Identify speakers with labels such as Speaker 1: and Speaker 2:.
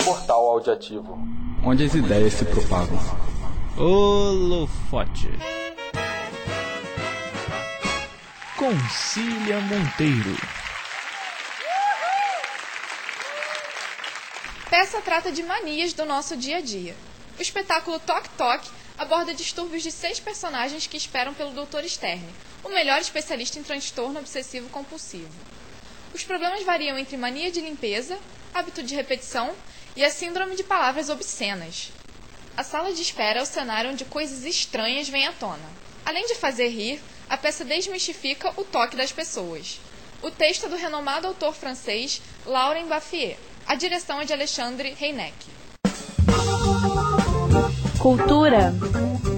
Speaker 1: Portal Audiativo,
Speaker 2: onde as ideias se propagam.
Speaker 3: Holofote. Com Cília Monteiro.
Speaker 4: Peça trata de manias do nosso dia a dia. O espetáculo Toque Toque aborda distúrbios de 6 personagens que esperam pelo Dr. Stern, o melhor especialista em transtorno obsessivo-compulsivo. Os problemas variam entre mania de limpeza, hábito de repetição e a síndrome de palavras obscenas. A sala de espera é o cenário onde coisas estranhas vêm à tona. Além de fazer rir, a peça desmistifica o toque das pessoas. O texto é do renomado autor francês Laurent Baffier. A direção é de Alexandre Reineck.
Speaker 5: Cultura.